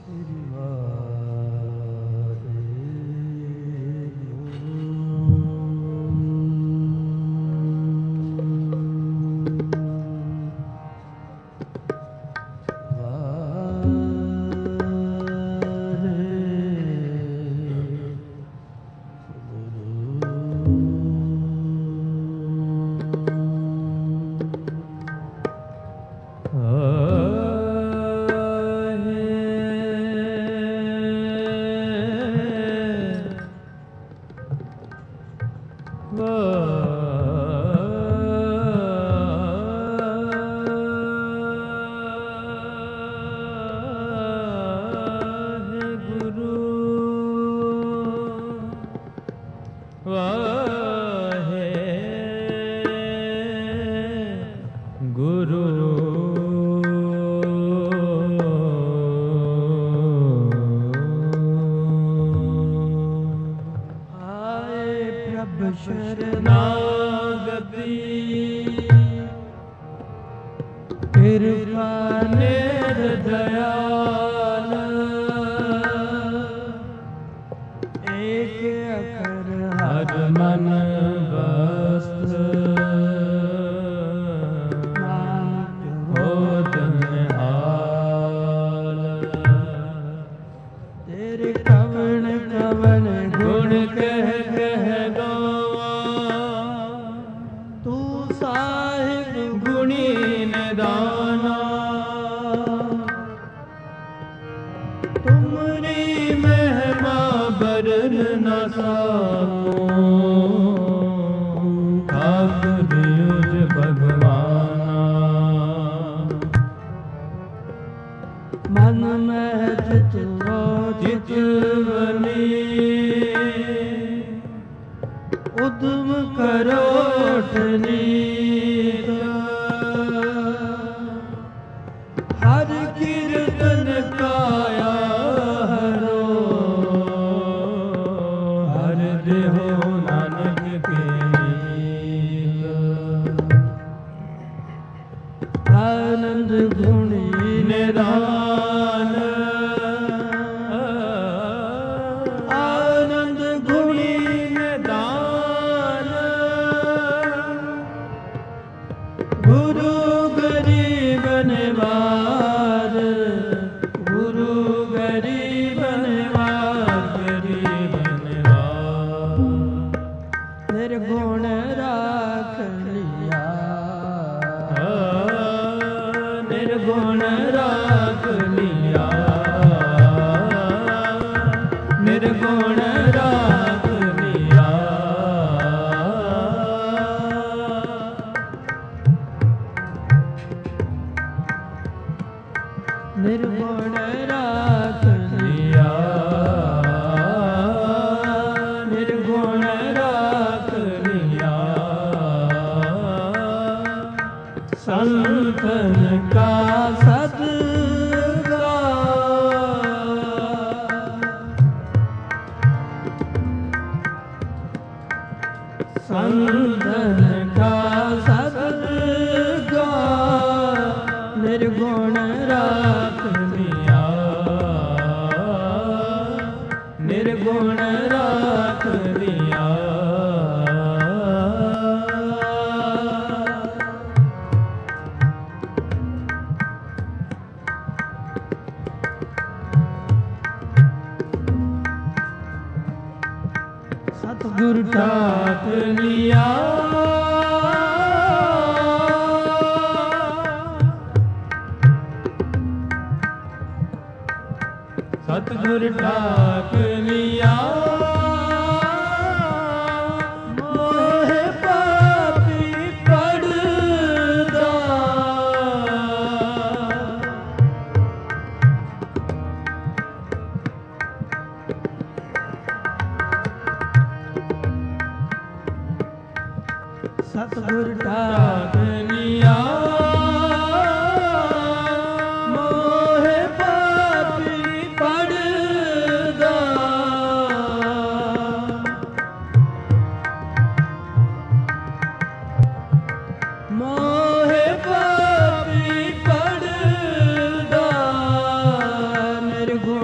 निर्गुण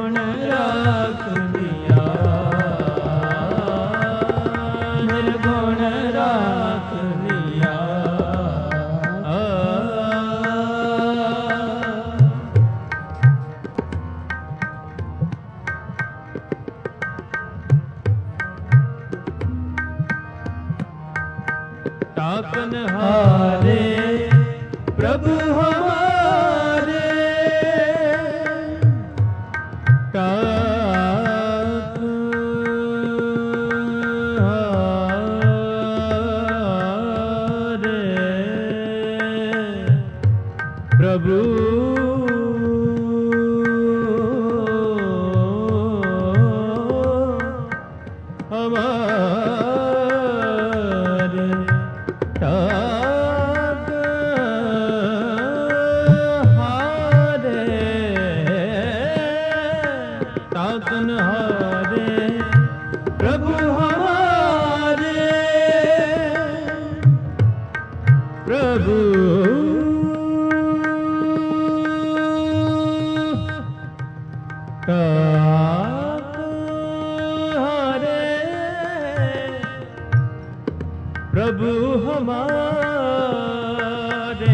ताकनहारे प्रभु हमारे प्रभु हमारे ताकनहारे प्रभु हमारे प्रभु प्रभु हमारे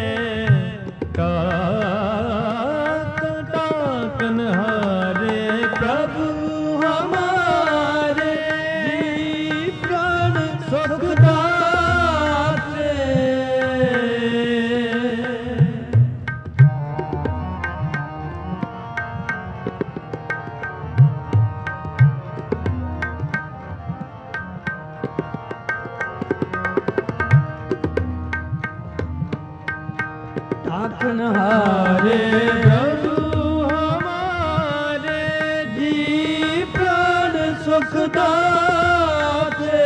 ताकनहारे प्रभु हमारे जी प्राण सुखदाते ताकनहारे प्रभु हमारे जी प्राण सुखदाते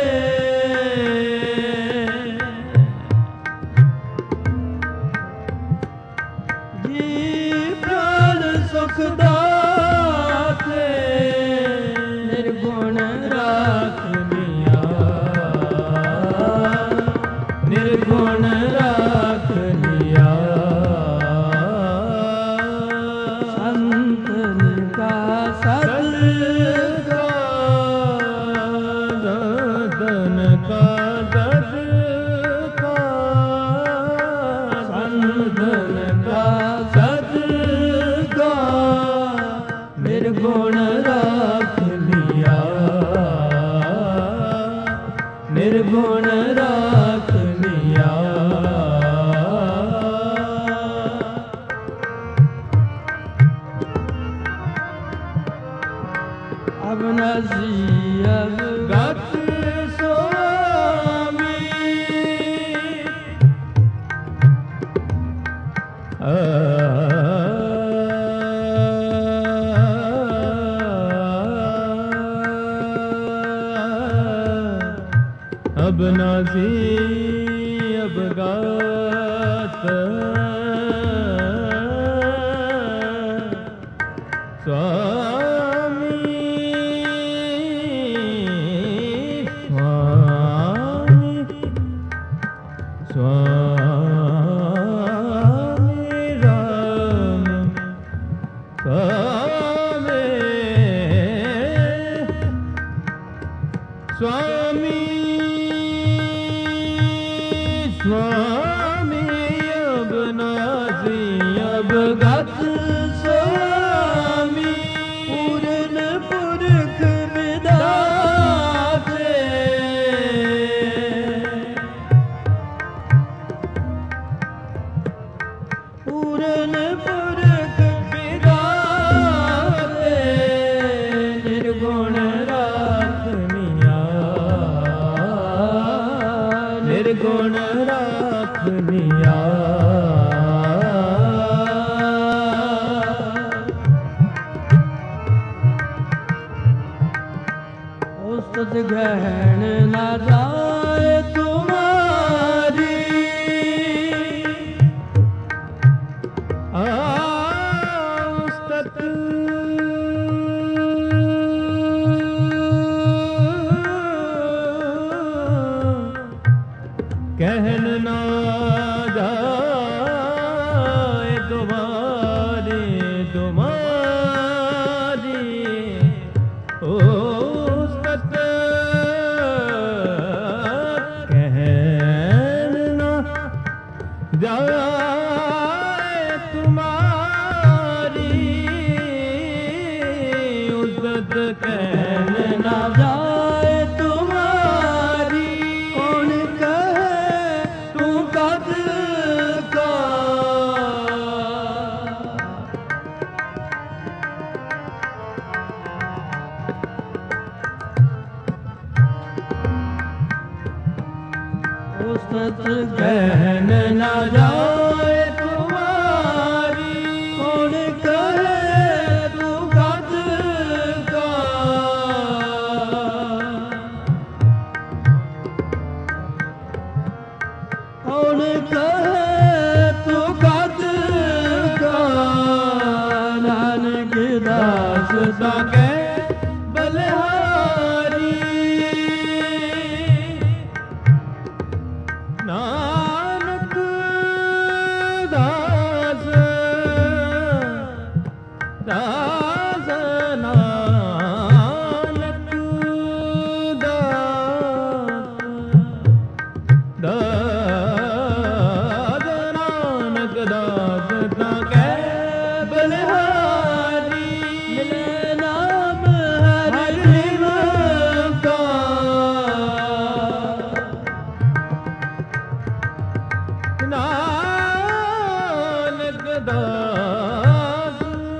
जी प्राण सुखदाते निर्गुण राख लिया निर्गुण राख लिया निर्गुण राख लिया निर्गुण राख लिया अब नसी अब गत स्वामी अब नाजी अब गात स्वामी स्वामी स्वामी राम स्वामी स्वामी अब नाजी अब गत स्वामी पूर्ण पुरख विदाते पूर्ण पुरख विदाते निर्गुण राख लिया निर्गुण राख लिया औसत ग्रहण न जाए तुम्हारी औसत कहन ना जाए तुम्हारी तुम्हारी औसत कहन ना जाए तुम्हारी औसत कहन ना जाए तुम्हारी कौन कहे आफत कहन न जाए तुम्हारी, कौन कहे तू कद का, कौन कहे तू कद का, नानक दास सा के बलिहारी, नानक दास दास नानक दास नानक दास ता कै बलिहारी, मिले नाम हरि निम का, नानक दास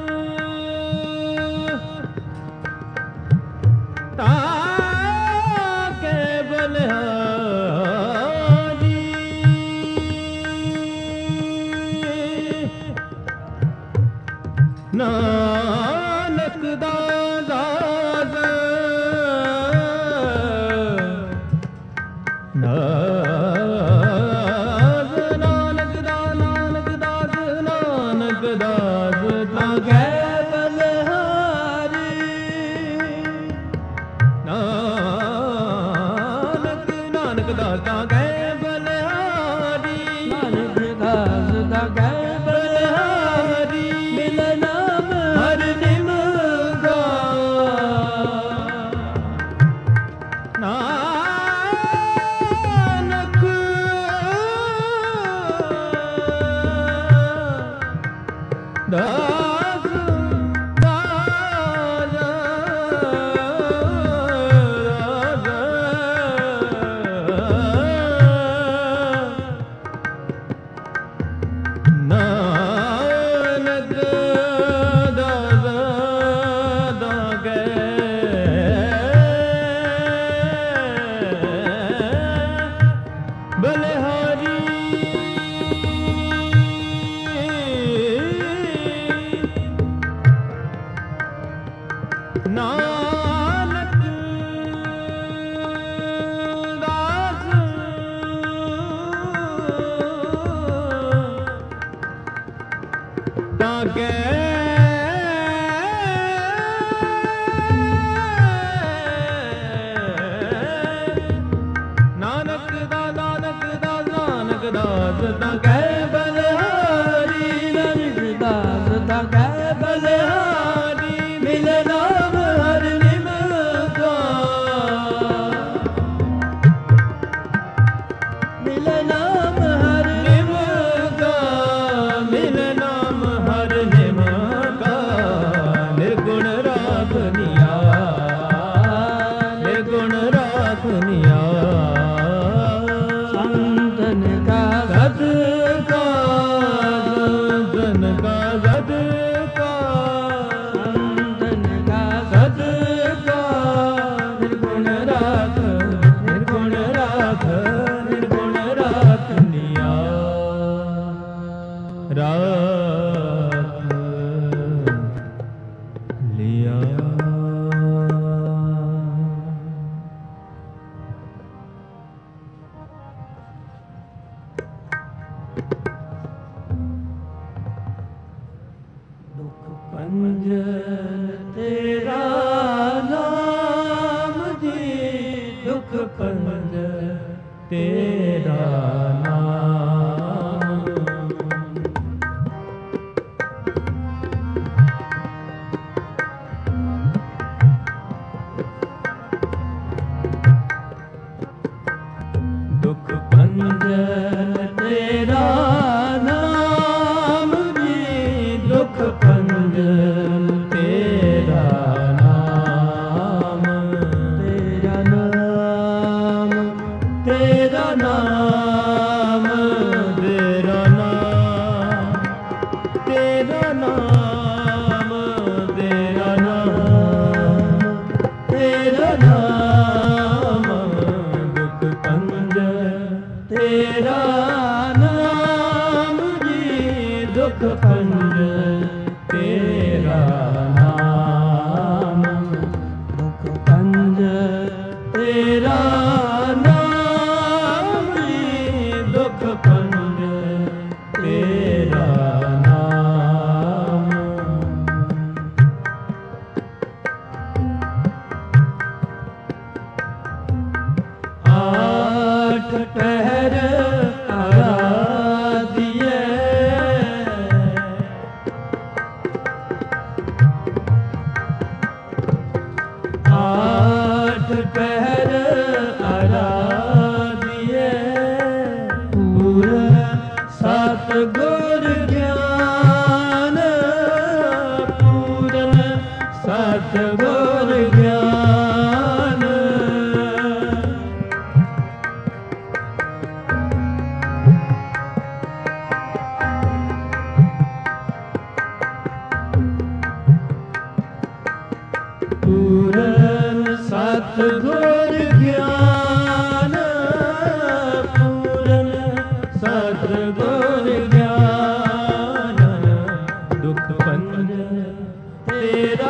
ताके बलिहारी, नानक दास नानक दास नानक दास ताके बलिहारी, नानक नानक दास ताके बलिहारी, नानक दास ताके बलिहारी, मिले नाम हरि निम का, नानक दास नानक दास दागे बलिहारी, नानक दास ताके नानक दास ताके बलिहारी, नानक दास ताके बलिहारी, मिले नाम हरि निम का, मिले नाम हरि निम का, मिल नाम हर निम का, निर्गुण राखनिया, निर्गुण राखनिया, संतन का सद का जन का सद का, संतन का सद का निर्गुण राख, निर्गुण राख, निर्गुण राखनिया, राख लिया। दुख पंजन तेरा नाम जी, दुख पंजन तेरा नाम, दुख पंजन तेरा नाम जी, दुख पंजन ਸਤਿਗੁਰ ਗਿਆਨ ਪੂਰਨ ਸਤਿਗੁਰ ਗਿਆਨ ਪੂਰਨ ਸਤਿਗੁਰ ਗਿਆਨ ਦੁਖ ਪੰਜ ਤੇਰਾ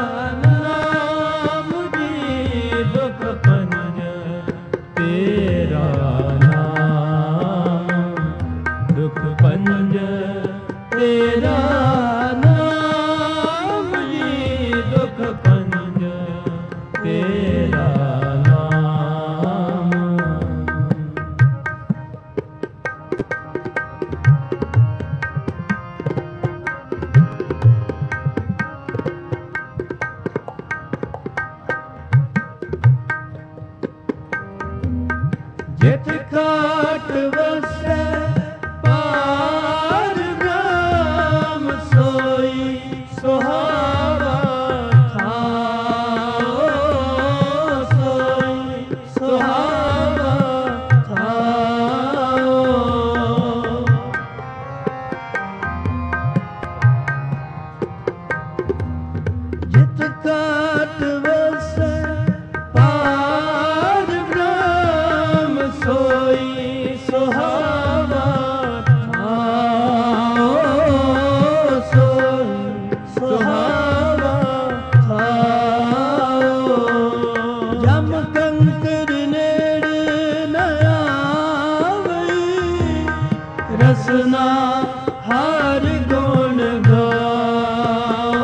ਨਾਮ ਜੀ ਦੁਖ ਪੰਜ ਤੇਰਾ ਨਾਮ ਦੁਖ ਪੰਜ ਤੇਰਾ ਨਾਮ ਜੀ ਦੁਖ ਪੰਜ ਤੇਰਾ ਨਾਮ ਜਿਤ ਘਾਟ ਵਸੈ ਪਾਰ ਬ੍ਰਹਮ ਸੋਈ ਸੁਹਾਵਾ ਥਾਉ ਸੋਈ ਸੁਹਾਵਾ ਥਾਉ ਜਿਤ ਘਾਟ ਵਸੈ ਪਾਰ ਬ੍ਰਹਮ ਸੋਈ ਸੁਹਾਵਾ ਥਾਉ ਸੋਈ ਸੁਹਾਵਾ ਥਾਉ ਜਮ ਕੰਕਰ ਨੇੜ ਨ ਆਵਈ ਰਸਨਾ ਹਰ ਗੁਣ ਗਾਓ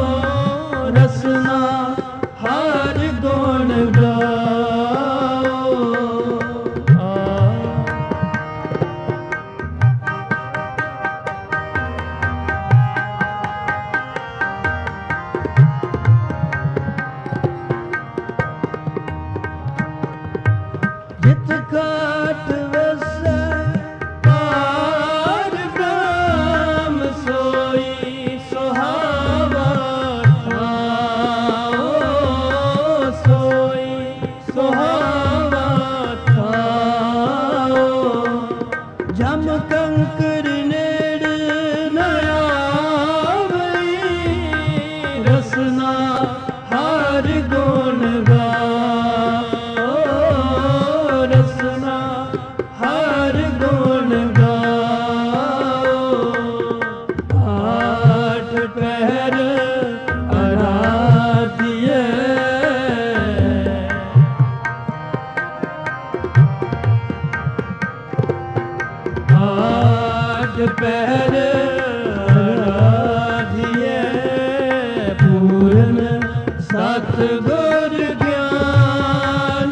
ਰਸਨਾ ਹਰ ਗੁਣ ਗਾਓ ਜਿਤ ਘਾਟ ਵਸੈ ਪਾਰ ਬ੍ਰਹਮ ਸੋਈ ਸੁਹਾਵਾ ਥਾਉ ਸੋਈ ਸੁਹਾਵਾ ਥਾਉ ਜਮ ਕੰਕਰ ਨੇੜ ਨ ਆਵਈ ਰਸਨਾ ਹਰ ਗੁਣ ਗਾਓ ਰਸਨਾ ਹਰ ਗੁਣ ਗਾਓ ਆਠ ਪਹਿਰ ਅਰਾਧਿਐ ਆਠ ਪਹਿਰ ਅਰਾਧਿਐ ਪੂਰਨ ਸਤਿਗੁਰ ਗਿਆਨ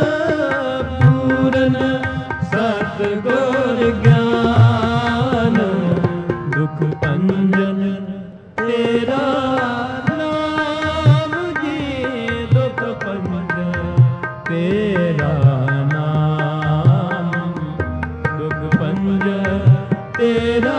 ਪੂਰਨ ਸਤਿਗੁਰ ਗਿਆਨ ਦੁਖ ਭੰਜਨ ਤੇਰਾ ਨਾਮ ਜੀ ਦੁਖ ਭੰਜਨ ਤੇਰਾ ਨਾਮ ਦੁਖ ਭੰਜਨ ਤੇਰਾ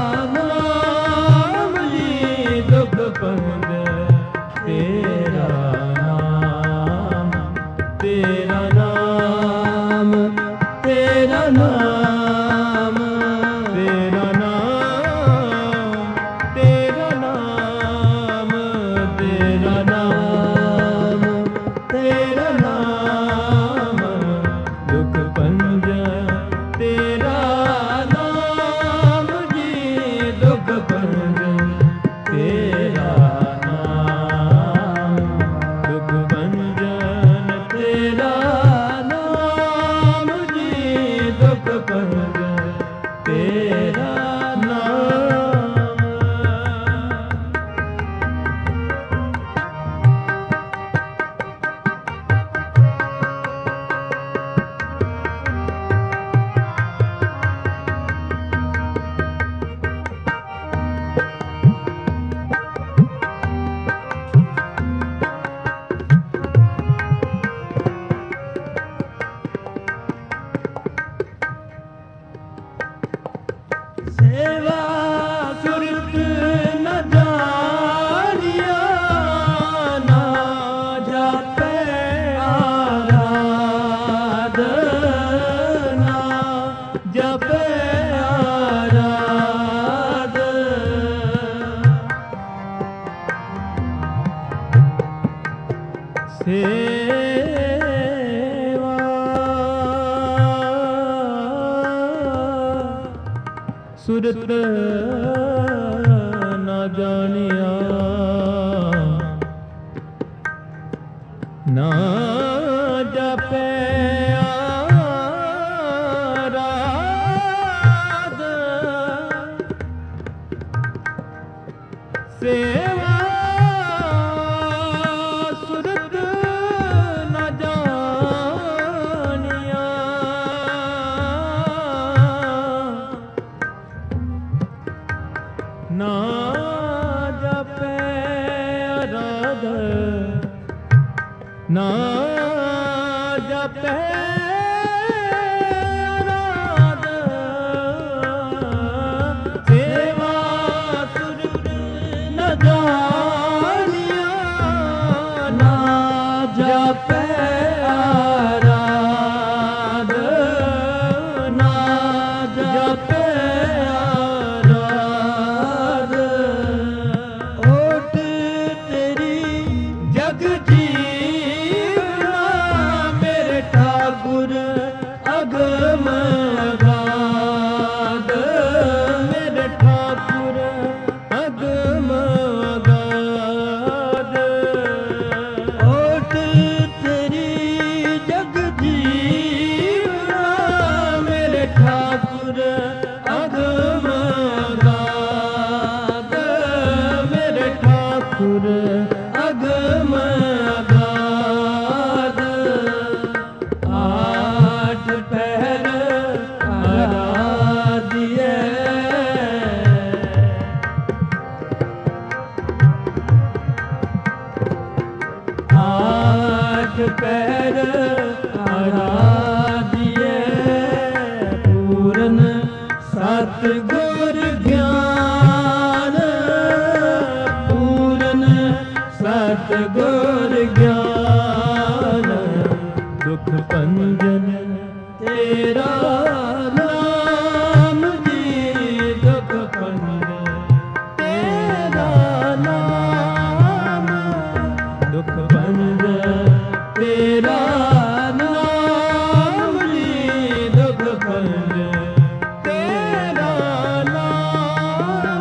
ਨਾਮ ਜੀ ਦੁਖ ਭੰਜਨ ਤੇਰਾ ਨਾਮ ਤੇਰਾ ਨਾਮ ਤੇਰਾ ਨਾਮ ਤੇਰਾ ਨਾਮ ਤੇਰਾ ਨਾਮ ਤੇਰਾ ਨਾਮ ਤੇਰਾ ਨਾਮ ਦੁਖ ਭੰਜਨ ਤੇਰਾ ਨਾਮ ਜੀ ਦੁਖ ਭੰਜਨ ਤੇਰਾ ਨਾਮ ਦੁਖ ਭੰਜਨ ਤੇਰਾ ਨਾਮ ਜੀ ਦੁਖ ਭੰਜਨ ਤੇਰਾ ਨਾਮ ਸੇਵਾ ਸੁਰਤ ਨਾ ਜਾਣਿਆ ਨਾ ਜਪਿਆ ਰਾਧ ਸੇਵਾ ਸੁਰਤ ਨਾ ਜਾਣਿਆ ਨਾ ਜਪਿਆ ਰਾਧ ਨਾ ਜਪੈ ਰਾਧ ਸੇਵਾ ਸੁਰਤ ਨ ਜਾਣਿਆ ਨਾ ਜਪੈ ਰਾਧ ਨਾ ਜਪੈ ਰਾਧ ਓਟ ਤੇਰੀ ਜਗ ठाकुर अगम अगाध मेरे ठाकुर अगम अगाध ओट तेरी जग जीवना मेरे ठाकुर अगम अगाध मेरे ठाकुर अगम ਪੈਰ ਆਰਾਧਿਐ ਪੂਰਨ ਸਤਿਗੁਰ ਗਿਆਨ ਪੂਰਨ ਸਤਿਗੁਰ ਗਿਆਨ ਦੁਖ ਭੰਜਨ ਤੇਰਾ ਨਾਮ ਜੀ ਦੁਖ ਭੰਜਨ ਤੇਰਾ ਨਾਮ ਦੁਖ ਭੰਜਨ ਤੇਰਾ ਨਾਮ ਜੀ ਦੁਖ ਭੰਜਨ ਤੇਰਾ ਨਾਮ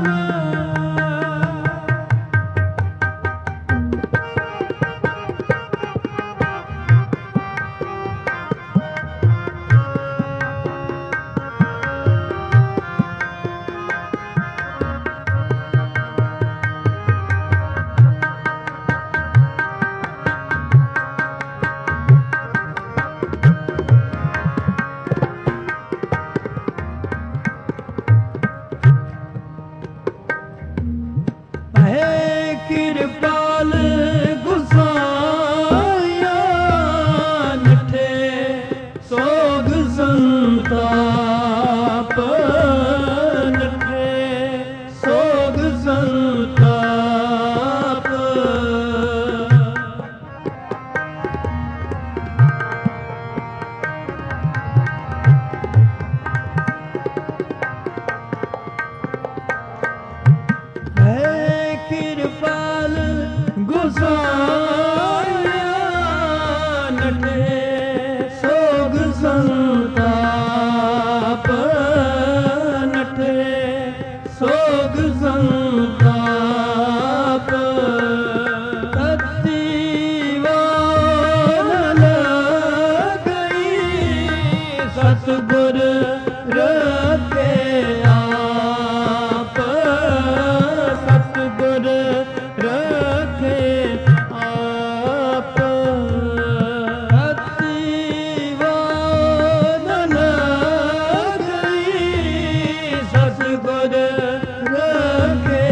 ਕਿਰਪਾਲ ਗੁਸਾਇਆ ਨਠੇ ਸੋਗ ਸੰਤਾਪ ਨਠੇ ਸੋਗ ਸੰਤਾਪ ਕਿਰਪਾਲ ਗੁਸਾਇਆ ਨਠੇ ਸੋਗ ਸੰਤਾਪ ਨਠੇ ਸੋਗ ਸੰਤਾਪ ਤਤੀ ਵਾਲ ਗਈ ਸਤਿਗੁਰ ਰੱਖੇ ਆਪ ਸਤਿਗੁਰ ਰੱਖੇ ਆਪ ਅਤੀ ਵਾਨ ਗਈ ਸਤਿਗੁਰ ਰੱਖੇ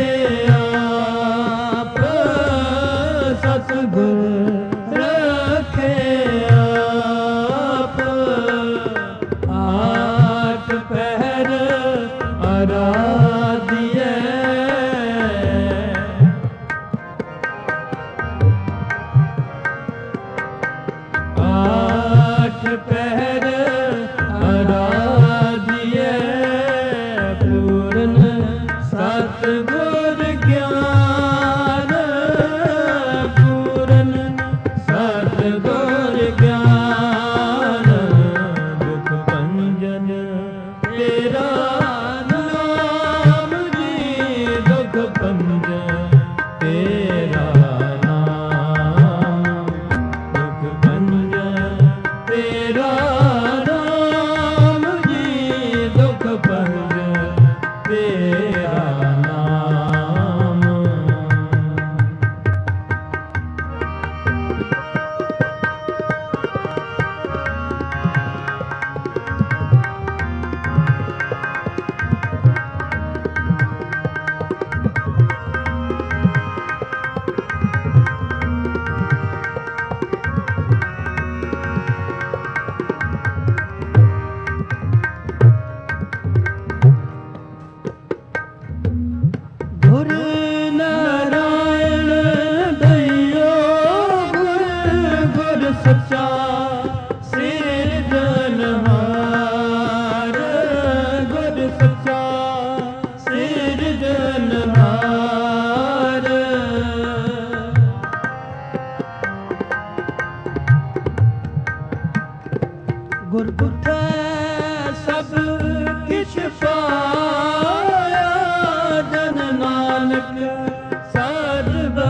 ਆਪ ਸਤਿਗੁਰ ਰੱਖੇ ਆਪ ਆਠ ਪਹਿਰ ਆਰਾਧਿਐ ਪਹਿਰ ਆਰਾਧਿਐ ਪੂਰਨ ਸਤਿਗੁਰ ਗਿਆਨ ਪੂਰਨ ਗੁਰਗੁਠੈ ਸਭ ਕਿਛ ਪਾਇਆ, ਜਨ ਨਾਨਕ ਸਾਧ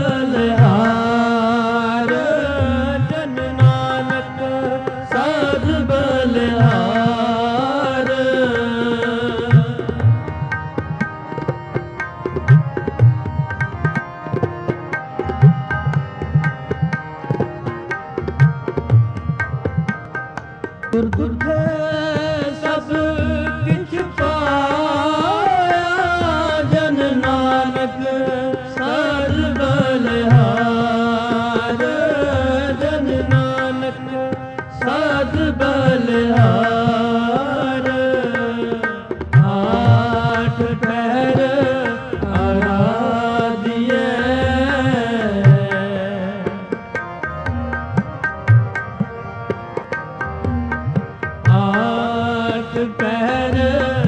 ਬਲਿਹਾਰ, ਜਨ ਨਾਨਕ ਸਾਧ ਬਲਿਹਾਰ। ਗੁਰਗੁਠੈ ਸਭ ਕਿਛ ਪਾਇਆ, ਜਨ ਨਾਨਕ ਸਾਧ ਬਲਿਹਾਰ, ਜਨ ਨਾਨਕ ਸਾਧ ਬਲਿਹਾਰ। ਆਠ ਪਹਿਰ ਆਰਾਧਿਐ, ਆਠ ਪਹਿਰ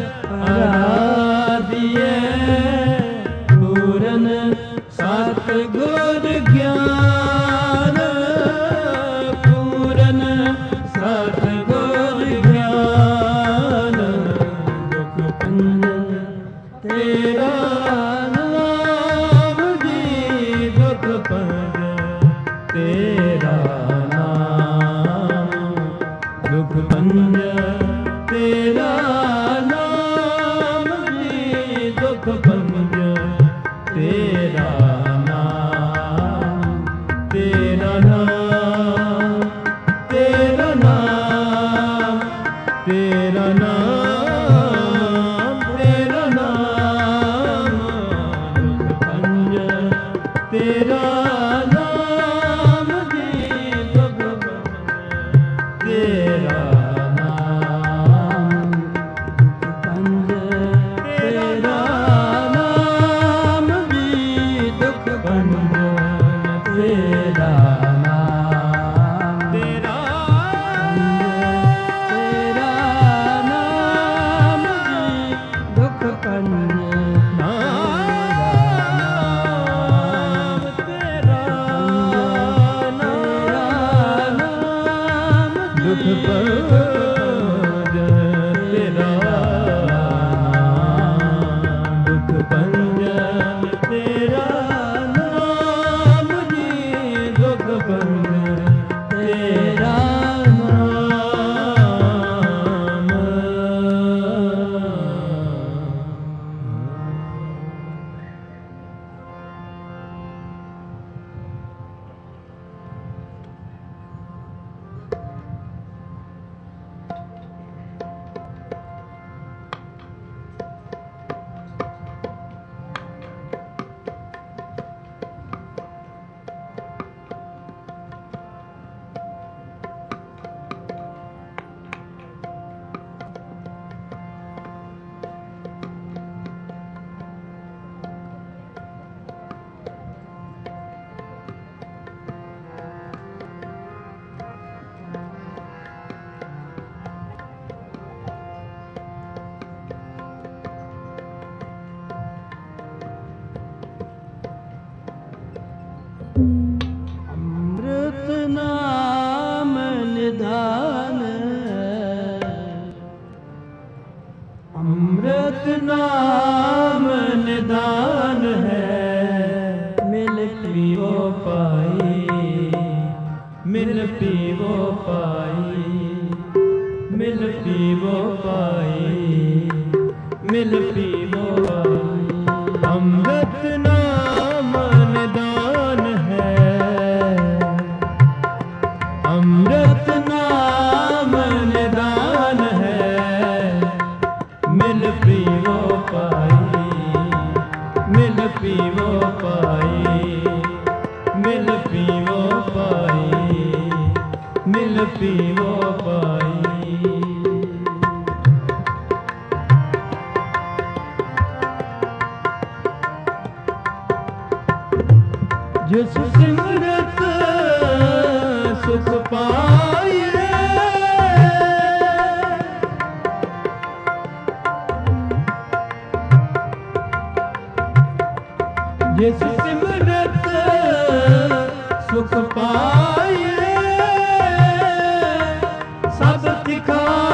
ਆਰਾਧਿਐ, ਪੂਰਨ ਸਤਿਗੁਰ ਗਿਆਨ, ਪੂਰਨ ਸਤਿਗੁਰ ਗਿਆਨ। ਦੁਖ ਭੰਜਨ ਤੇਰਾ ਨਾਮ ਜੀ, ਦੁਖ ਭੰਜਨ ਤੇਰਾ ਨਾਮ, ਦੁਖ ਭੰਜਨ ਤੇਰਾ ਨਾਮ ਜੀ, ਦੁਖ ਭੰਜਨ ਤੇਰਾ ਨਾਮ, ਤੇਰਾ ਨਾਮ, ਤੇਰਾ ਨਾਮ, ਤੇਰਾ ਨਾਮ, ਤੇਰਾ ਨਾਮ। ਦੁਖ ਭੰਜਨ ਤੇਰਾ ਨਾਮ ਜੀ, ਦੁਖ ਭੰਜਨ ਤੇਰਾ ਨਾਮ, ਤੇਰਾ ਨਾਮ ਜੀ, ਦੁਖ ਭੰਜਨ ਤੇਰਾ ਨਾਮ, ਤੇਰਾ ਨਾਮ ਜੀ, ਦੁਖ ਭੰਜਨ ਨਾਮ, ਤੇਰਾ ਨਾਮ, ਦੁਖ ਭੰਜਨ ਤੇਰਾ ਨਾਮ, ਦੁਖ ਭੰਜਨ ਤੇਰਾ ਨਾਮ ਜੀ, ਦੁਖ ਭੰਜਨ ਤੇਰਾ ਅੰਮ੍ਰਿਤ ਨਾਮ ਨਿਧਾਨ, ਅੰਮ੍ਰਿਤ ਨਾਮ ਨਿਧਾਨ ਹੈ। ਮਿਲ ਪੀਵੋ ਪਾਈ, ਮਿਲ ਪੀਵੋ ਪਾਈ, ਮਿਲ ਪੀਵੋ ਪਾਈ, ਮਿਲ ਪੀਵੋ ਪਾਈ। ਅੰਮ੍ਰਿਤ ਨਾਮ ਨਿਧਾਨ ਹੈ, ਅੰਮ੍ਰਿਤ ਨਾਮ ਨਿਧਾਨ ਹੈ। ਮਿਲ ਪੀਵੋ ਪਾਈ, ਮਿਲ ਪੀਵੋ ਪਾਈ, ਮਿਲ ਪੀਵੋ ਪਾਈ, ਮਿਲ ਪੀਵੋ ਪਾਈ। ਜਿਸ ਸਿਮਰਤ ਸੁਖ ਪਾਈਏ, ਜਿਸ ਸਿਮਰਤ ਸੁਖ ਪਾਈਏ, ਸਭ ਤਿਖਾ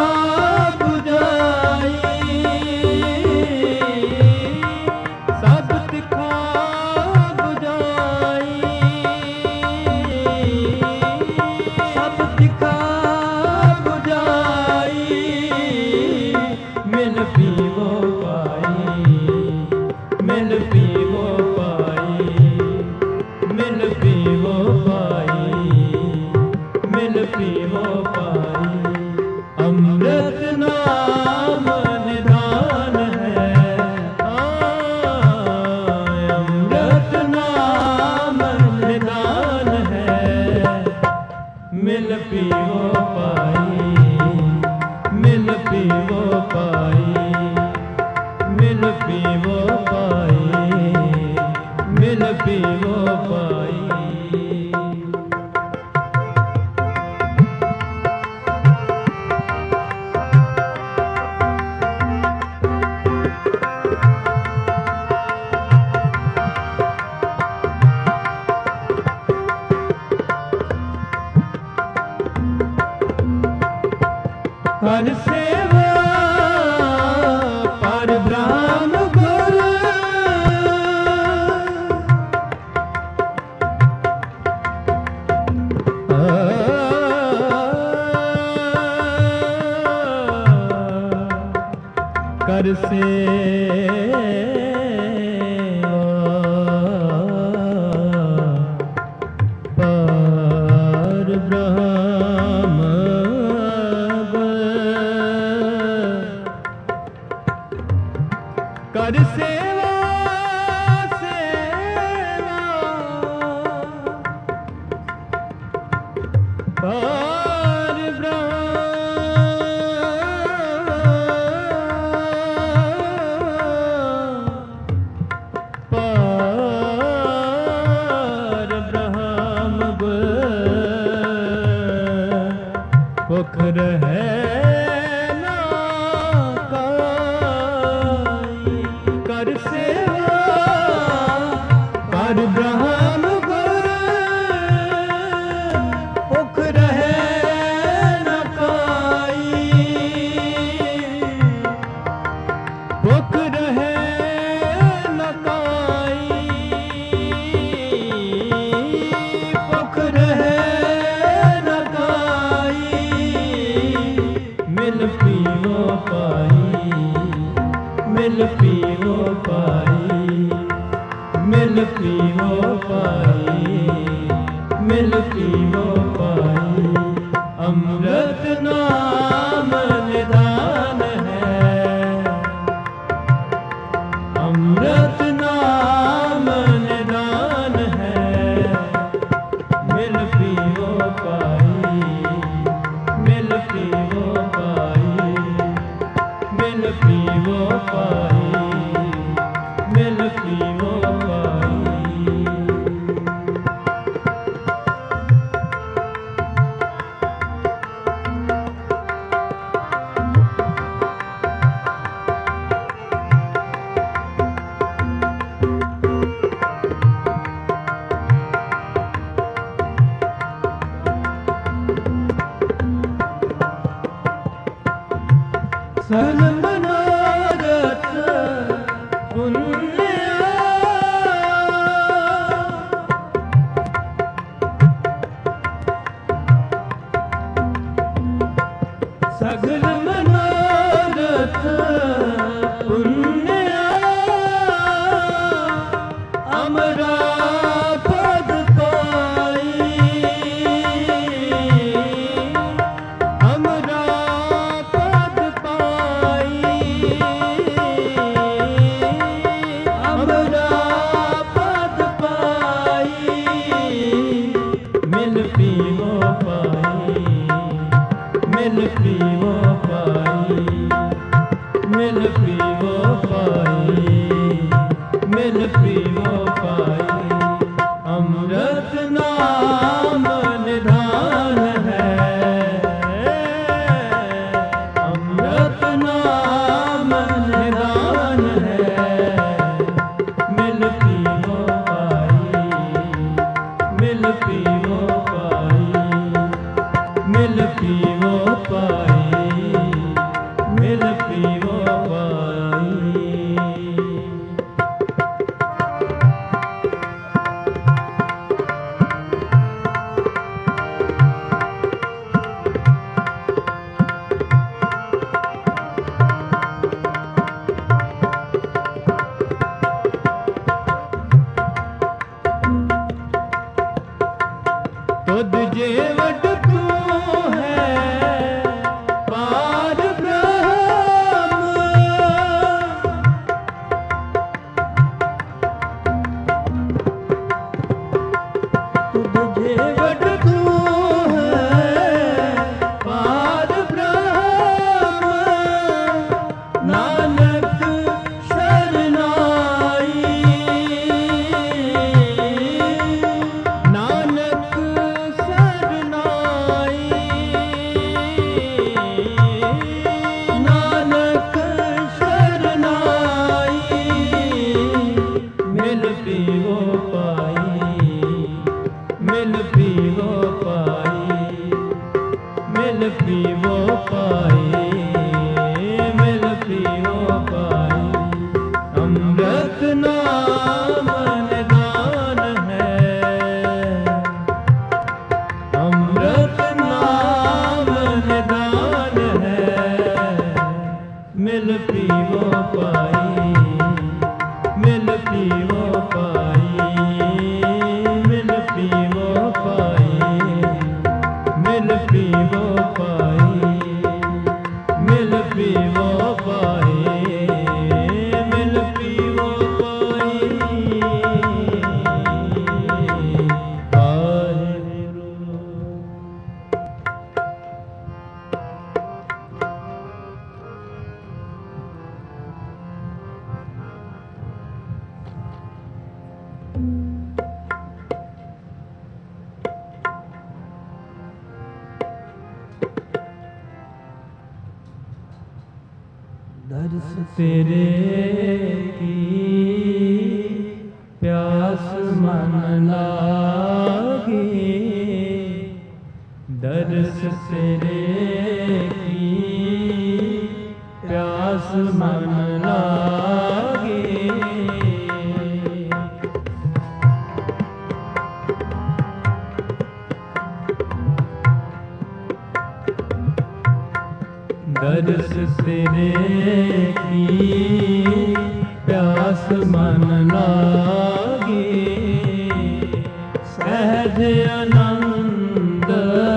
ਮਿਲ ਪੀਵੋ ਪਾਈ, ਮਿਲ ਪੀਵੋ ਪਾਈ। ਅੰਮ੍ਰਿਤ ਨਾਮ ਨਿਧਾਨ ਹੈ, ਅੰਮ੍ਰਿਤ ਨਾਮ ਨਿਧਾਨ ਹੈ। ਮਿਲ ਪੀਵੋ ਪਾਈ, ਮਿਲ ਪੀਵੋ ਪਾਈ, ਮਿਲ ਪੀਵੋ ਪਾਈ, ਮਿਲ ਪੀਵੋ ਪਾਈ। ਕਰ ਸੇਵਾ ਪਰ ਬ੍ਰਹਮ ਗੁਰ, ਕਰ ਸੇਵਾ ਪਰ ਬ੍ਰਹਮ ਕਰ ਸੇਵਾ, ਸੇਵਾ ਪਰ ਬ੍ਰਹਮ ਭੁਖ ਰਹੈ ਨਾ ਕਾਈ। ਕਰ ਸੇਵਾ ਪਰ ਬ੍ਰਹਮ ਗੁਰ, ਭੁਖ ਰਹੈ ਨਾ ਕਾਈ, ਭੁਖ ਰਹੈ ਨਾ ਕਾਈ, ਭੁਖ ਰਹੈ ਨਾ ਕਾਈ। ਮਿਲ ਪੀਵੋ ਪਾਈ, ਮਿਲ ਪੀਵੋ ਪਾਈ, ਮਿਲ ਪੀਵੋ ਪਾਈ, ਮਿਲ ਪੀਵੋ ਪਾਈ। ਅੰਮ੍ਰਿਤ ਨਾਮ ਨਿਧਾਨ ਹੈ, ਅੰਮ੍ਰਿਤ ਨਾਮ ਨਿਧਾਨ ਹੈ। ਮਿਲ ਪੀਵੋ ਪਾਈ, ਮਿਲ ਪੀਵੋ ਪਾਈ, ਮਿਲ ਪੀਵੋ ਪਾਈ, ਮਿਲ ਪੀਵੋ ਪਾਈ। ਸਗਲ ਮਨੋਰਥ ਪੁੰਨਿਆ, ਸਗਲ ਮਨੋਰਥ ਪੁੰਨਿਆ। ਅਮਰਾ ਪਦ ਪਾਈ, ਅਮਰਾ ਪਦ ਪਾਈ, ਅਮਰਾ ਪਦ ਪਾਈ। ਮਿਲ ਪੀਵੋ ਪਾਈ, ਮਿਲ ਪੀਵੋ ਪਾਈ, ਮਿਲ ਪੀਵੋ ਪਾਈ, ਮਿਲ ਪੀਵੋ ਪਾਈ। ਅੰਮ੍ਰਿਤ ਨਾਮ ਨਿਧਾਨ ਹੈ, ਅੰਮ੍ਰਿਤ ਨਾਮ ਨਿਧਾਨ ਹੈ। ਮਿਲ ਪੀਵੋ ਪਾਈ, ਮਿਲ ਪੀਵੋ ਪਾਈ, ਮਿਲ ਪੀਵੋ ਪਾਈ, ਮਿਲ ਪੀਵੋ ਪਾਈ। वट तू है पार ब्रह्म नानक शरनाई नानक शरनाई नानक शरनाई मिल पीवो पाई मिल पीवो पाई मिल पीवो पाई मिल पीवो पाई अमृत नाम निदान है अमृत नाम निदान है मिल पीवो पाई मिल पीवो पाई मिल पीवो पाई मिल पीवो पाई मिल पीवो पाई मिल पीवो पाई वाहिगुरू दर्श तेरे की प्यास मन लागी दर्श तेरे की प्यास मन लागी दर्श तेरे की प्यास मन लागी सहज आनंद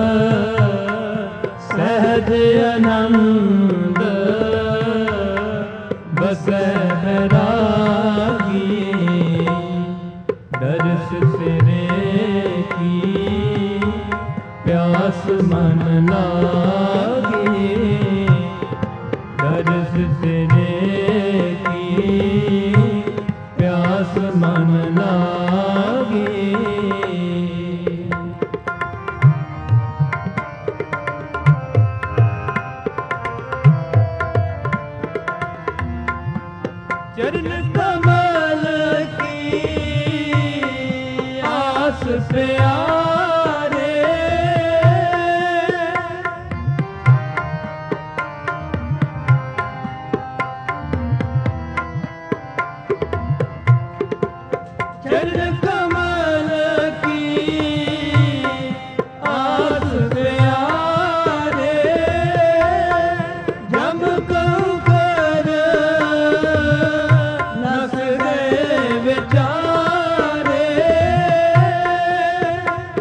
बसै बैरागी दर्श तेरे की प्यास मन लागी दर्श तेरे की प्यास मन लागी चरण कमल की आस प्यारे चरण कमल की आस प्यारे जब कहूँ कर नस गए विचारे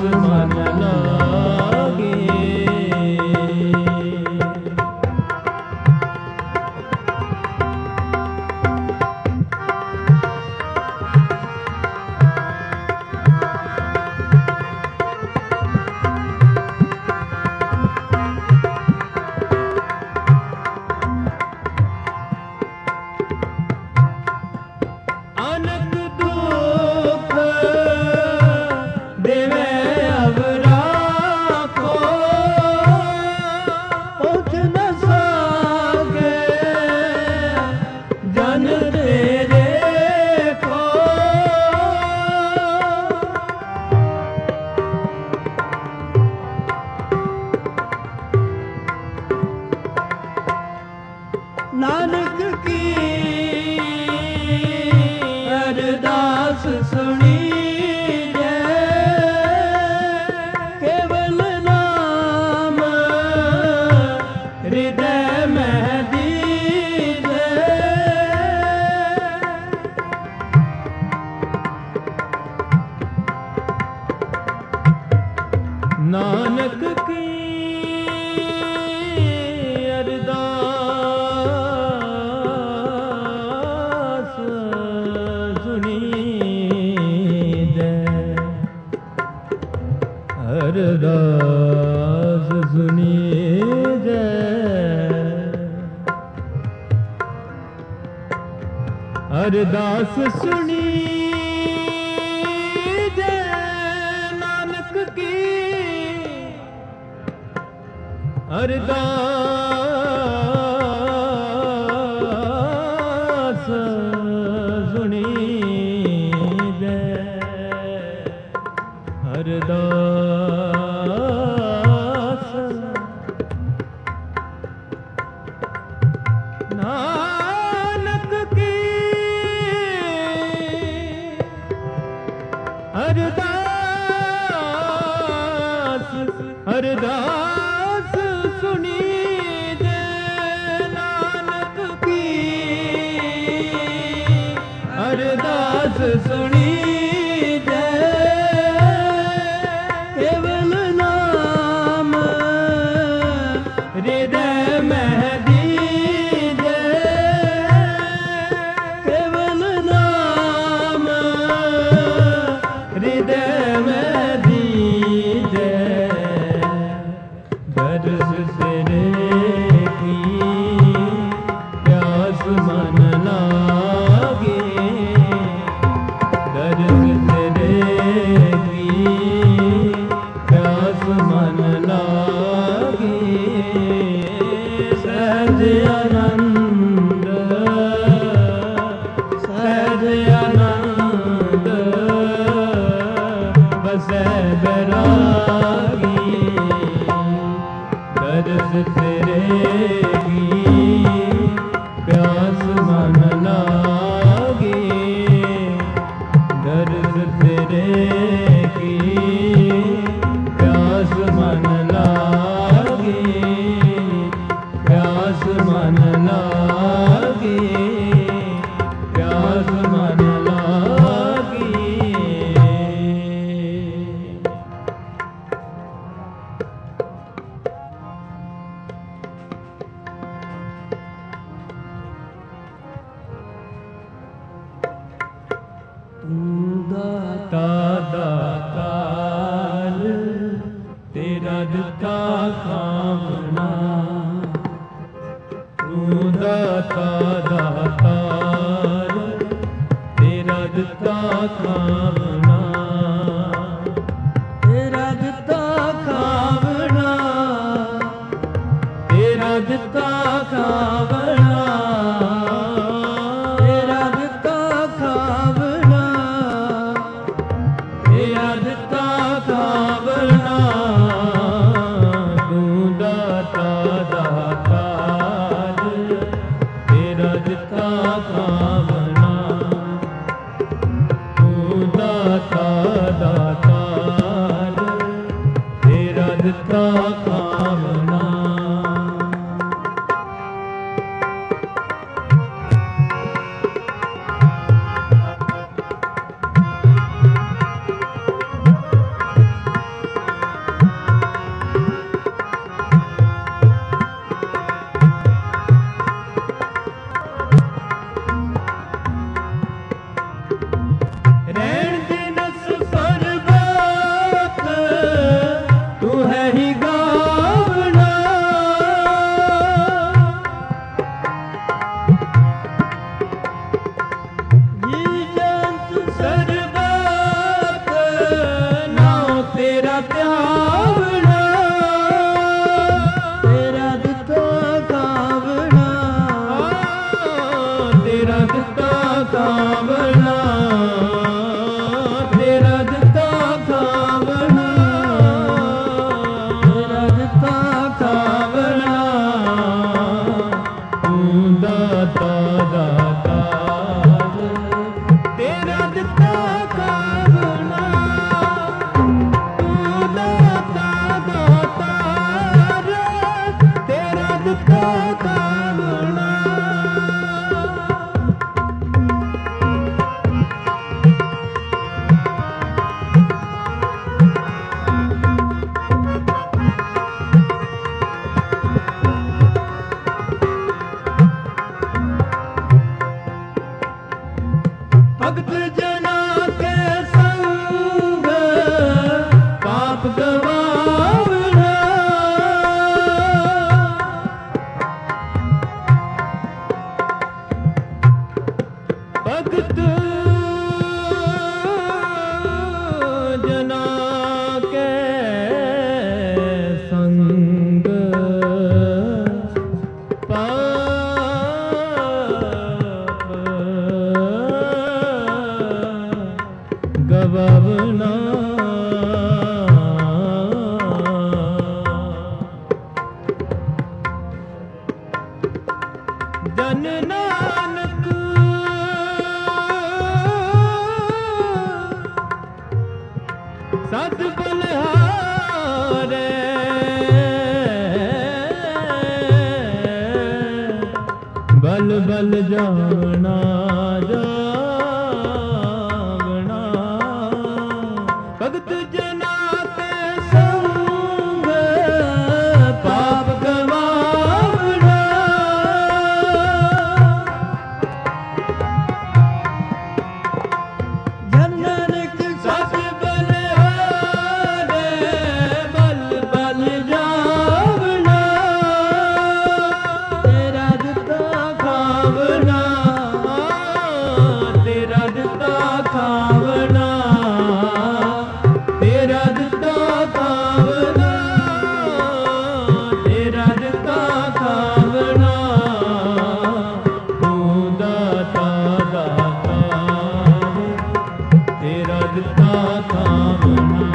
ਮਨ ਲਾਗੇ। ਨਾਨਕ ਕੀ ਅਰਦਾਸ ਸੁਣੀ ਜੈ, ਕੇਵਲ ਨਾਮ ਹਿਰਦੈ ਮਹਿ ਦੀਜੈ। ਨਾਨਕ ਕੀ ਅਰਦਾਸ ਸੁਣੀਜੈ। ਅਰਦਾਸ ਸੁਣੀਜੈ ਨਾਨਕ ਕੀ ਅਰਦਾਸ ਸੁਣੀਜੈ। ਅਰਦਾਸ ਨਾਨਕ ਕੀ ਅਰਦਾਸ ਅਰਦਾਸ ਸੁਣੀਜੈ ਨਾਨਕ ਕੀ ਅਰਦਾਸ ਸੁਣੀਜੈ। ਕੇਵਲ ਨਾਮ ਹਿਰਦੈ ਮਹਿ ਦੀਜੈ, ਕੇਵਲ ਨਾਮ ਹਿਰਦੈ ਮਹਿ ਦੀਜੈ। ਦਰਸ ਤੇਰੇ ਕੀ ਪਿਆਸ ਮਨ ਲਾਗੇ। ਦਰਸ ਤੇਰੇ ਕੀ ਪਿਆਸ ਮਨ ਲਾਗੇ। ਸਹਿਜ ਆਨੰਦ ਸਹਿਜ ਆਨੰਦ ਬਸੈ ਬੈਰਾਗੀ। ਦਰਸ ਤੇਰੇ ਕੀ ਪਿਆਸ ਮਨ ਲਾਗੇ। ਦਰਸ ਤੇਰੇ ਕੀ ਪਿਆਸ ਮਨ ਲਾਗੇ। ਪਿਆਸ ਮਨ ਲਾਗੇ। ਪਿਆਸ ਮਨ ਲਾਗੇ। ਤੂੰ ਦਾਤਾ ਦਾਤਾਰ ਤੇਰਾ ਦਿੱਤਾ ਖਾਵਣਾ। ਤੂੰ ਦਾਤਾ ਦਾਤਾਰ ਤੇਰਾ ਦਿੱਤਾ ਖਾਵਣਾ। ਤੇਰਾ ਦਿੱਤਾ ਖਾਵਣਾ, ਤੇਰਾ ਦਿੱਤਾ ਖਾਵਣਾ। ਤੇਰਾ ਦਿੱਤਾ ਖਾਵਣਾ, ਤੇਰਾ ਦਿੱਤਾ ਖਾਵਣਾ। ਤੂੰ ਦਾਤਾ ਦਾਤਾਰ ਤੇਰਾ ਦਿੱਤਾ ਖਾਵਣਾ। ਤੂੰ ਦਾਤਾ ਦਾਤਾਰ ਤੇਰਾ ਦਿੱਤਾ ਖਾਵਣਾ। ਤੂੰ ਹੈ ਹੀ ਗਾਵਣਾ। ਜੀ ਜੰਤ ਸਰਬਤ ਨਾਉ ਤੇਰਾ ਧਿਆਵਣਾ, ਤੇਰਾ ਦਿੱਤਾ ਗਾਵਣਾ, ਤੇਰਾ ਦਿੱਤਾ ਗਾਵਣਾ, ਤੇਰਾ ਦਿੱਤਾ ਗਾਵਣਾ, ਤੇਰਾ ਦਿੱਤਾ ਗਾਵਣਾ। ਤੂੰ ਦਾਤਾ ਦਾਤਾ ਤੇਰਾ ਦਿੱਤਾ ਗਾਵਣਾ, ਤੂੰ ਦਾਤਾ ਦਾਤਾਰ, ਤੇਰਾ ਦਿੱਤਾ ਗਾਵਣਾ। ਭਗਤ ਜਨਾ ਕੇ ਸੰਗ ਪਾਪ ਗਵਾਵਣਾ, ਭਗਤ ਜਨਾ ਕੇ ਸੰਗ ਗਵਾਵਣਾ। ਜਨ ਨਾਨਕ ਸਤ ਬਲਿਹਾਰੇ, ਬਲ ਬਲ ਜਾਣਾ ਭਗਤ ਜਨਾ ਤੇ ਸੰਗ ਪਾਪ ਗਵਾਵਣਾ, ਜਨ ਨਾਨਕ ਸਤ ਬਲਿਹਾਰੇ, ਬਲ ਬਲ ਜਾਵਣਾ, ਤੇਰਾ ਦਿੱਤਾ ਖਾਵਣਾ, ਤੇਰਾ ਦਿੱਤਾ ਖਾਵਣਾ, ਤੇਰਾ ਦਿੱਤਾ ਖਾਵਣਾ, ਤੇਰਾ ਦਿੱਤਾ ਖਾਵਣਾ। ਤੂੰ ਦਾਤਾ ਦਾਤਾ ਤੇਰਾ ਦਿੱਤਾ ਖਾਵਣਾ।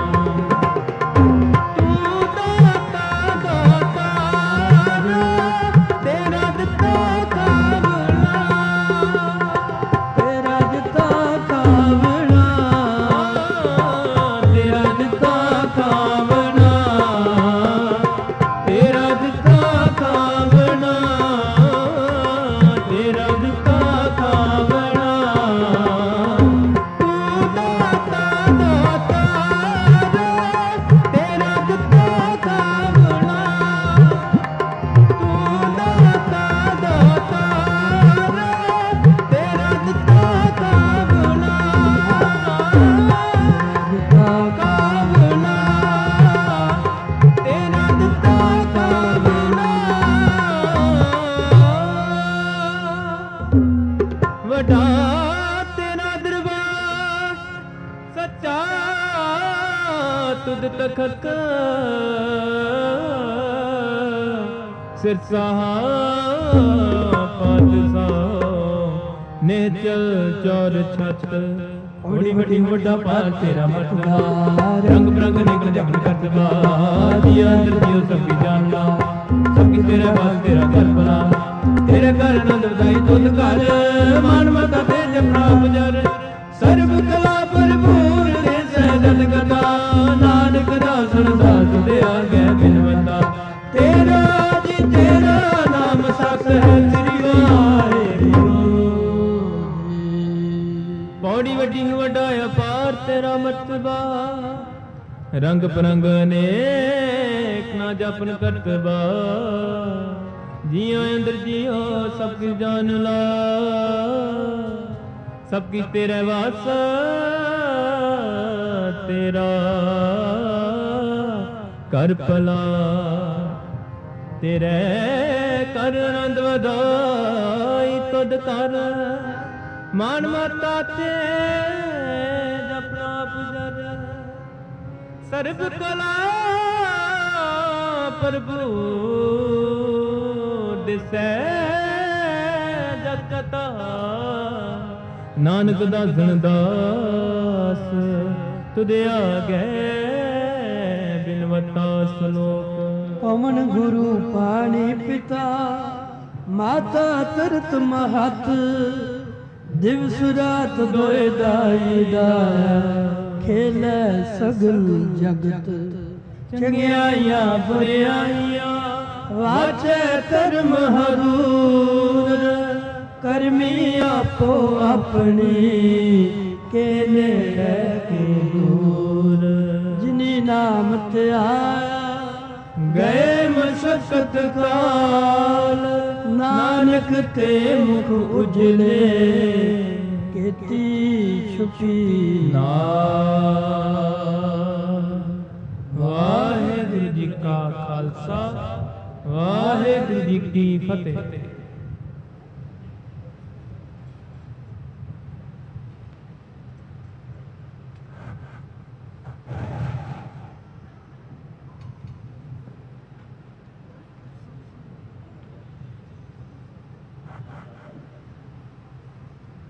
ਤੂੰ ਦਾਤਾ ਦਾਤਾਰ, ਤੇਰਾ ਦਿੱਤਾ ਖਾਵਣਾ, ਤੇਰਾ ਦਿੱਤਾ ਖਾਵਣਾ, ਤੇਰਾ ਦਿੱਤਾ ਖਾਵਣਾ, ਤੇਰਾ ਦਿੱਤਾ ਖਾਵਣਾ, ਤੇਰਾ ਦਿੱਤਾ ਖਾਵਣਾ। ਤੂੰ ਦਾਤਾ ਦਾਤਾਰ, ਤੇਰਾ ਦਿੱਤਾ ਖਾਵਣਾ, ਤੂੰ ਦਾਤਾ ਦਾਤਾਰ, ਤੇਰਾ ਦਿੱਤਾ ਖਾਵਣਾ, ਦਿੱਤਾ ਖਾਵਣਾ, ਤੇਰਾ ਦਿੱਤਾ ਖਾਵਣਾ। ਵੱਡਾ ਤੇਰਾ ਦਰਬਾਰ ਸੱਚਾ ਤੁਧ ਤਖਤ, ਸਿਰਸਾਹ ਪਾਤਸ਼ਾਹ ਨਿਹਚਲ ਚੌਰ ਛਤ। ਓੜੀ ਵੱਡੀ ਵੱਡਾ ਪਾਰ ਤੇਰਾ ਮਰਤਬਾ, ਰੰਗ ਬਰੰਗ ਨਿਕਲ ਜਗਨ ਕਰਤਬਾ, ਦੀਆ ਅੰਦਰ ਦਿਓ ਸਭ ਕੀ ਜਾਣਦਾ, ਸਭ ਕੀ ਤੇਰੇ ਵਾਸ ਤੇਰਾ ਘਰ ਬਣਾ, ਤੇਰੇ ਘਰ ਆਨੰਦ ਵਧਾਈ ਤੁਧ ਘਰ, ਮਨ ਮਤਾ ਤੇ ਜਪਣਾ ਪੁਜਰ, ਸਰਬ ਕਲਾ ਭਰਪੂਰ ਦੇ ਸਹਿਜਨ ਗਦਾ, ਨਾਨਕ ਦਾਸ ਰਸਾਸ ਤੇ ਆ ਗਿਆ ਬਿਨਵੰਦਾ, ਤੇਰਾ ਜੀ ਤੇਰਾ ਨਾਮ ਸਤ ਹੈ ਸ੍ਰੀ ਵਾਹਿਗੁਰੂ। ਪੌੜੀ ਵੱਡੀ ਵੱਡਾ ਅਪਾਰ ਤੇਰਾ ਮਰਤਬਾ, ਰੰਗ ਪਰੰਗ ਅਨੇਕ ਨਾ ਜਪਨ ਕਰਤਬਾ, ਜੀਆਂ ਅੰਦਰ ਜੀਓ ਸਭ ਕੀ ਜਾਨ ਲਾ, ਸਭ ਕੀ ਤੇਰੇ ਵਾਸ ਤੇਰਾ ਕਰ ਭਲਾ ਤੇਰੇ ਕਰ ਆਨੰਦ ਵਧਾਈ ਤੁਧ ਕਰ ਮਾਨ ਮਾਤਾ ਤੇ ਜਪਨਾ ਪੁਜਰ ਸਰਬ ਕਲਾ ਪ੍ਰਭੂ ਦਿਸੈ ਜਤ ਕਤਾ ਨਾਨਕ ਦਾਸਨ ਦਾਸ ਤੁਧ ਆਗੇ ਬਿਨਵਤਾ ਸਲੋਕ ਪਵਨ ਗੁਰੂ ਪਾਣੀ ਪਿਤਾ ਮਾਤਾ ਤਰਤ ਮਹਤ ਦਿਵਸ ਰਾਤ ਦੋਇ ਦਾਈ ਦਾ ਖੇਲੇ ਸਗਲ ਜਗਤ ਚੰਗਿਆਈਆਂ ਬੁਰਿਆਈਆਂ ਵਾਚੈ ਧਰਮ ਹਰੂਰ ਕਰਮੀ ਆਪੋ ਆਪਣੀ ਕੇ ਨੇੜੇ ਕੇ ਦੂਰ ਜਿਨੀ ਨਾਮ ਧਿਆਇਆ ਗਏ ਮਸਕਤ ਕਾਲ ਨਾਨਕ ਤੇ ਮੁਖ ਉਜਲੇ ਕੀਤੀ ਛੁਪੀ ਨਾਮ ਵਾਹਿਗੁਰੂ ਜੀ ਕਾ ਖਾਲਸਾ ਵਾਹਿਗੁਰੂ ਜੀ ਕੀ ਫਤਿਹ।